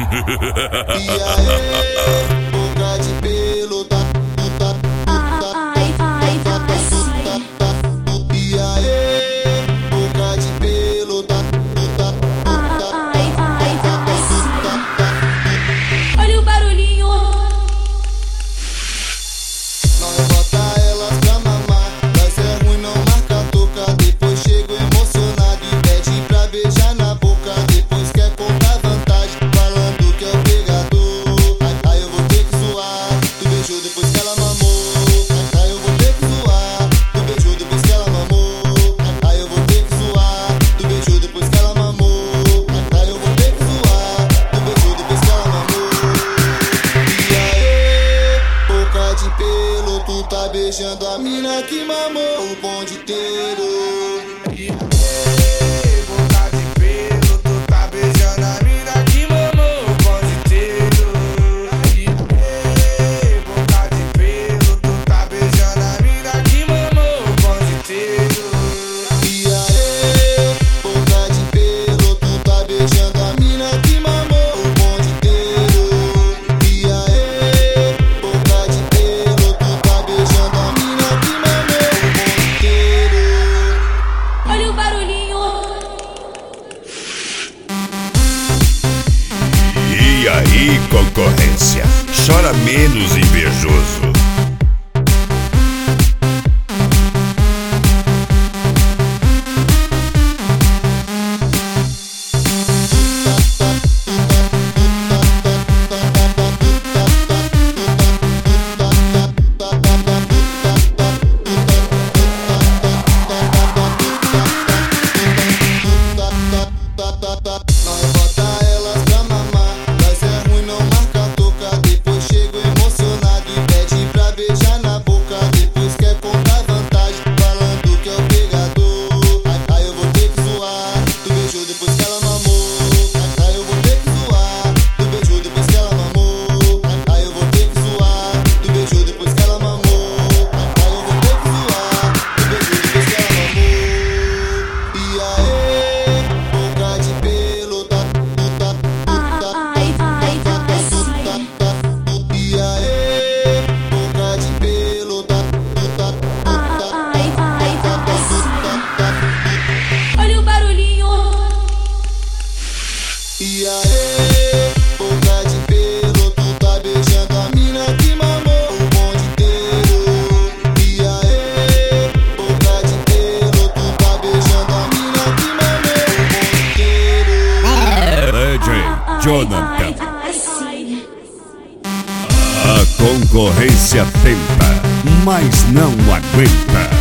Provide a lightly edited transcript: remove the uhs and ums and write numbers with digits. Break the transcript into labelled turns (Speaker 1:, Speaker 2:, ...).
Speaker 1: E aí, boca de pelo, tá. E aí, boca de pelo, tá.
Speaker 2: Olha o barulhinho.
Speaker 1: Nós bota elas pra mamar, mas é ruim não marca toca. Depois chego emocionado e pede pra beijar na boca. Depois quer contar vantagem, falando que é o pegador. Aí eu vou ter que zoar, tu beijou depois que ela mamou. Aí eu vou ter que zoar, tu beijou depois que ela mamou. Aí eu vou ter que zoar, tu beijou depois que ela mamou. Aí eu vou ter que zoar, tu beijou depois que ela mamou. E aí, boca de pelo, tu tá beijando a mina que mamou o bonde inteiro.
Speaker 3: E aí, boca de pelo, tu tá beijando a mina que mamou o bonde inteiro. E aí, boca de pelo, tu tá beijando a mina que mamou o bonde inteiro.
Speaker 1: E aí, boca de pelo, tu tá beijando a mina que mamou o bonde inteiro. E aí, boca de pelo, tu tá beijando a mina que mamou o bonde inteiro.
Speaker 2: Olha o barulhinho.
Speaker 4: E aí, concorrência, chora menos, invejoso.
Speaker 1: Nós bota elas pra mamar, mas é ruim não marca toca. Depois chego emocionado e pede pra beijar na boca. Depois quer contar vantagem, falando que é o pegador. Aí eu vou ter que zoar, tu beijou depois que ela mamou. Aí eu vou ter que zoar, tu beijou depois que ela mamou. Aí eu vou ter que zoar, tu beijou depois que ela mamou. Aí eu vou ter que zoar, tu beijou depois que ela mamou. E aí, boca de pelo, tá. E aí, boca de pelo, tá.
Speaker 2: Olha o barulhinho.
Speaker 1: E aí, boca de pelo, tu tá beijando a mina que mamou o bonde inteiro. E aí, boca de pelo, tu tá beijando a mina que mamou o bonde inteiro.
Speaker 4: DJ Jonathan.
Speaker 2: Ai.
Speaker 4: A concorrência tenta, mas não aguenta.